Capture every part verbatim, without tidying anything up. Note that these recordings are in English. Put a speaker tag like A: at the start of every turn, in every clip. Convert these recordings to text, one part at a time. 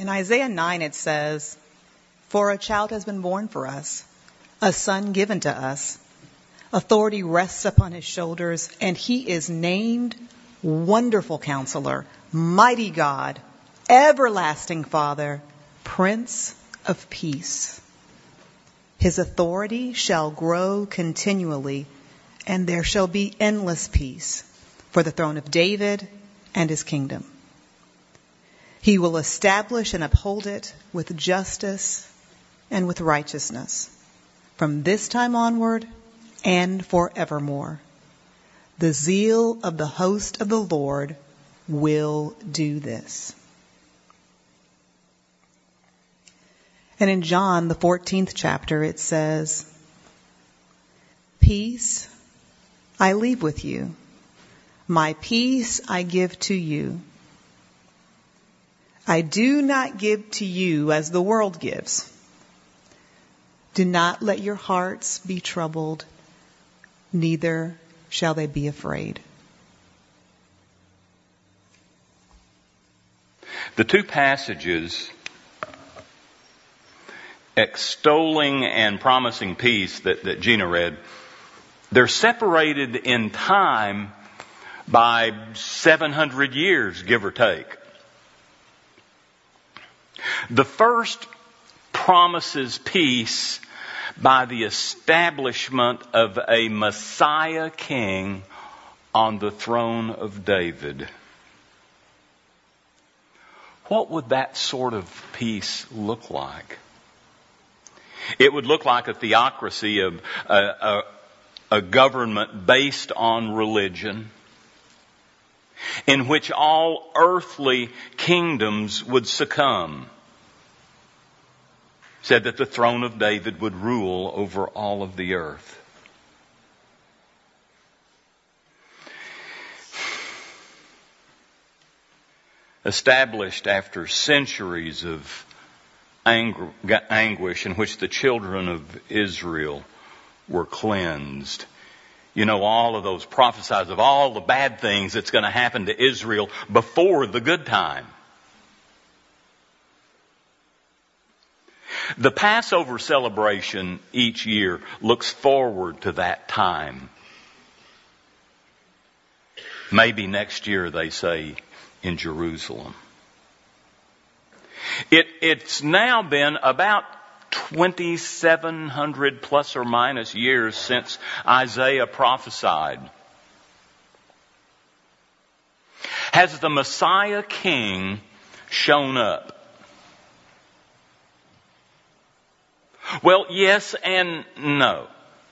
A: In Isaiah nine it says, "For a child has been born for us, a son given to us. Authority rests upon his shoulders, and he is named Wonderful Counselor, Mighty God, Everlasting Father, Prince of Peace. His authority shall grow continually, and there shall be endless peace for the throne of David and his kingdom. He will establish and uphold it with justice and with righteousness from this time onward and forevermore. The zeal of the host of the Lord will do this." And in John, the fourteenth chapter, it says, "Peace I leave with you. My peace I give to you. I do not give to you as the world gives. Do not let your hearts be troubled, neither shall they be afraid."
B: The two passages extolling and promising peace that, that Gina read, they're separated in time by seven hundred years, give or take. The first promises peace by the establishment of a Messiah king on the throne of David. What would that sort of peace look like? It would look like a theocracy of a, a, a government based on religion, in which all earthly kingdoms would succumb. Said that the throne of David would rule over all of the earth. Established after centuries of anguish in which the children of Israel were cleansed. You know, all of those prophesies of all the bad things that's going to happen to Israel before the good time. The Passover celebration each year looks forward to that time. Maybe next year, they say, in Jerusalem. It, it's now been about twenty-seven hundred plus or minus years since Isaiah prophesied. Has the Messiah King shown up? Well, yes and no.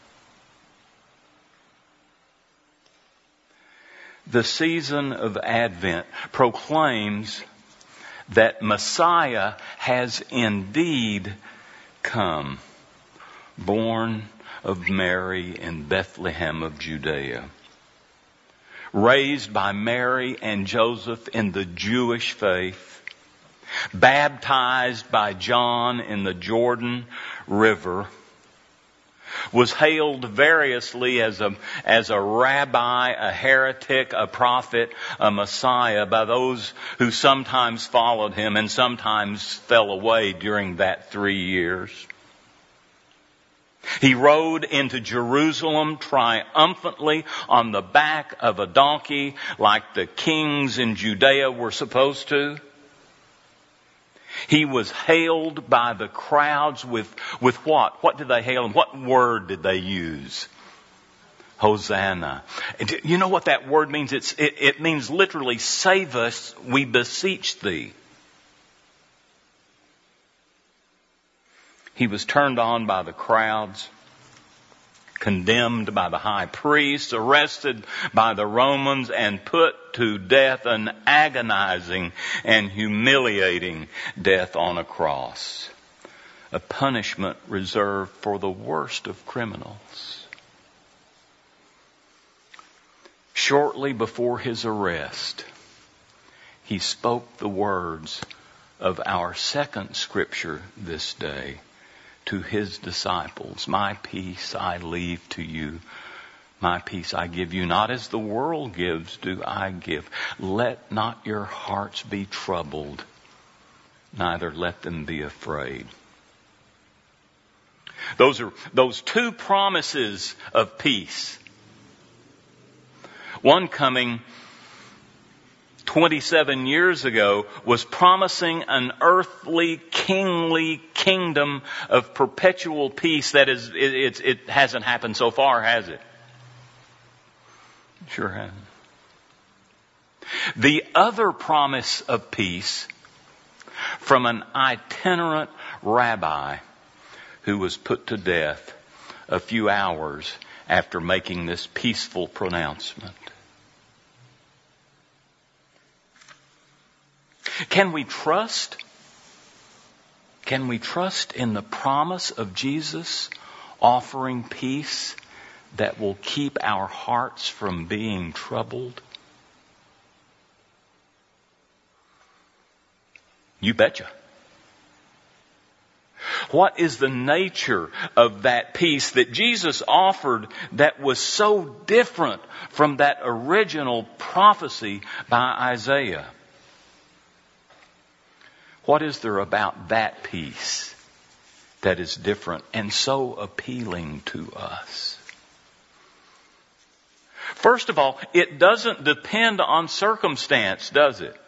B: The season of Advent proclaims that Messiah has indeed come, born of Mary in Bethlehem of Judea, raised by Mary and Joseph in the Jewish faith, baptized by John in the Jordan River, was hailed variously as a, as a rabbi, a heretic, a prophet, a Messiah by those who sometimes followed him and sometimes fell away during that three years. He rode into Jerusalem triumphantly on the back of a donkey like the kings in Judea were supposed to. He was hailed by the crowds with, with what? What did they hail him? What word did they use? Hosanna. You know what that word means? It's, it, it means literally, save us, we beseech thee. He was turned on by the crowds, condemned by the high priests, arrested by the Romans, and put to death, an agonizing and humiliating death on a cross. A punishment reserved for the worst of criminals. Shortly before his arrest, he spoke the words of our second scripture this day to his disciples. My peace I leave to you. My peace I give you. Not as the world gives do I give. Let not your hearts be troubled, neither let them be afraid. Those are those two promises of peace. One coming twenty-seven years ago was promising an earthly, kingly kingdom of perpetual peace that is, it, it, it hasn't happened so far, has it? Sure hasn't. The other promise of peace from an itinerant rabbi who was put to death a few hours after making this peaceful pronouncement. Can we trust? Can we trust in the promise of Jesus offering peace that will keep our hearts from being troubled? You betcha. What is the nature of that peace that Jesus offered that was so different from that original prophecy by Isaiah? What is there about that peace that is different and so appealing to us? First of all, it doesn't depend on circumstance, does it?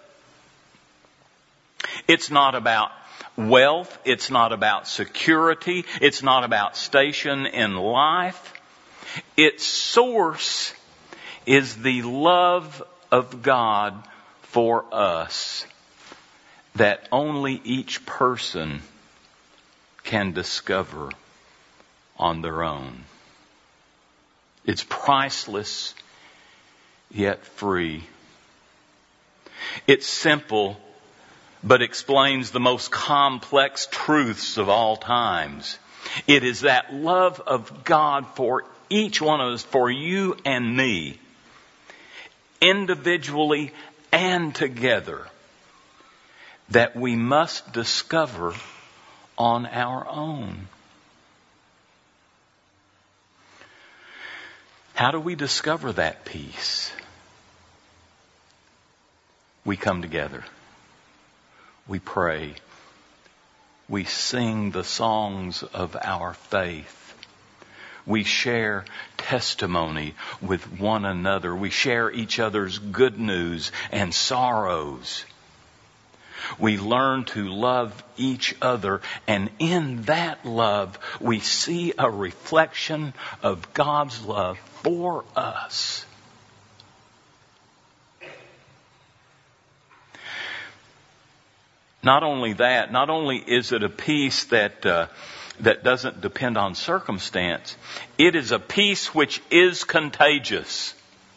B: It's not about wealth. It's not about security. It's not about station in life. Its source is the love of God for us that only each person can discover on their own. It's priceless, yet free. It's simple, but explains the most complex truths of all times. It is that love of God for each one of us, for you and me, individually and together, that we must discover on our own. How do we discover that peace? We come together. We pray. We sing the songs of our faith. We share testimony with one another. We share each other's good news and sorrows. We learn to love each other, and in that love, we see a reflection of God's love for us. Not only that, not only is it a peace that uh, that doesn't depend on circumstance, it is a peace which is contagious.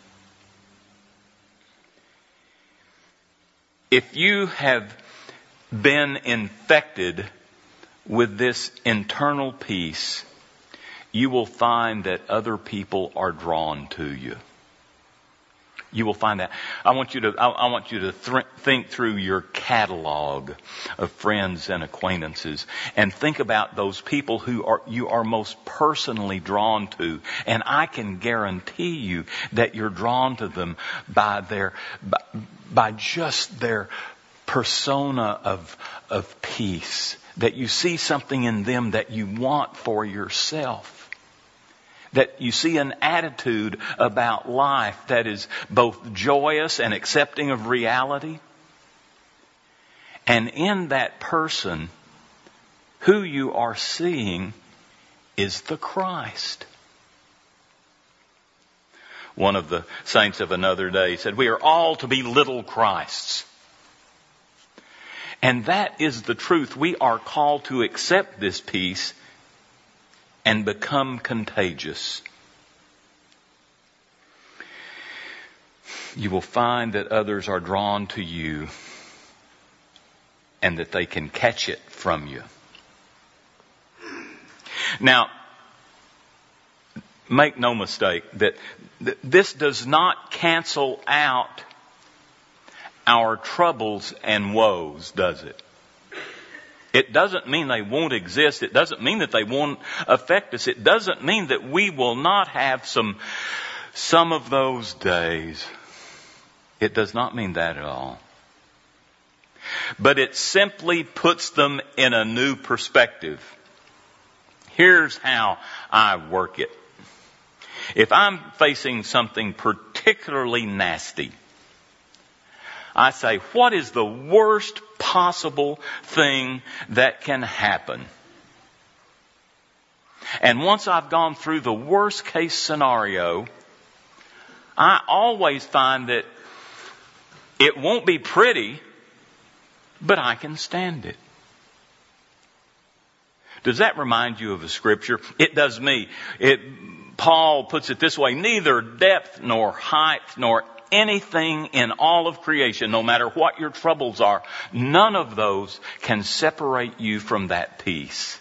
B: If you have been infected with this internal peace, you will find that other people are drawn to you. You will find that. I want you to, I, I want you to th- think through your catalog of friends and acquaintances and think about those people who are, you are most personally drawn to. And I can guarantee you that you're drawn to them by their, by, by just their persona of, of peace. That you see something in them that you want for yourself. That you see an attitude about life that is both joyous and accepting of reality. And in that person, who you are seeing is the Christ. One of the saints of another day said, we are all to be little Christs. And that is the truth. We are called to accept this peace and become contagious. You will find that others are drawn to you and that they can catch it from you. Now, make no mistake that th- this does not cancel out our troubles and woes, does it? It doesn't mean they won't exist. It doesn't mean that they won't affect us. It doesn't mean that we will not have some, some of those days. It does not mean that at all. but it simply puts them in a new perspective. Here's how I work it. If I'm facing something particularly nasty, I say, what is the worst possible thing that can happen? And once I've gone through the worst case scenario, I always find that it won't be pretty, but I can stand it. Does that remind you of a scripture? It does me. It, Paul puts it this way, neither depth nor height nor anything in all of creation, no matter what your troubles are, none of those can separate you from that peace.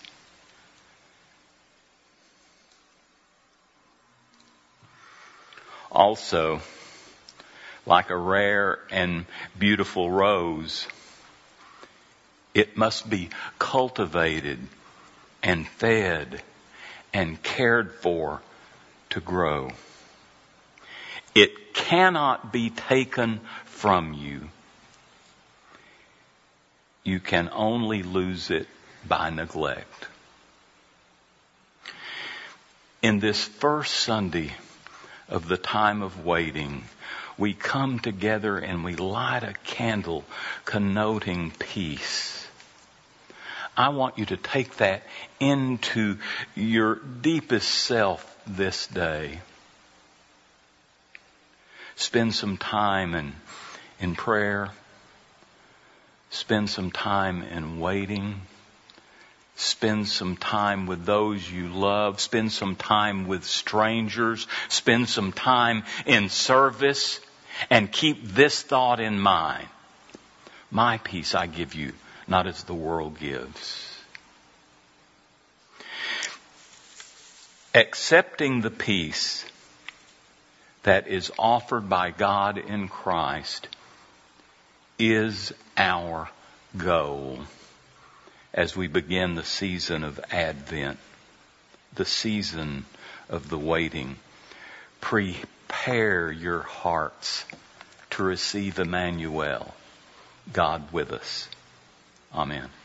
B: Also, like a rare and beautiful rose, it must be cultivated and fed and cared for to grow. It cannot be taken from you. You can only lose it by neglect. In this first Sunday of the time of waiting, we come together and we light a candle connoting peace. I want you to take that into your deepest self this day. Spend some time in, in prayer. Spend some time in waiting. Spend some time with those you love. Spend some time with strangers. Spend some time in service. And keep this thought in mind. My peace I give you, not as the world gives. Accepting the peace that is offered by God in Christ is our goal as we begin the season of Advent, the season of the waiting. Prepare your hearts to receive Emmanuel, God with us. Amen.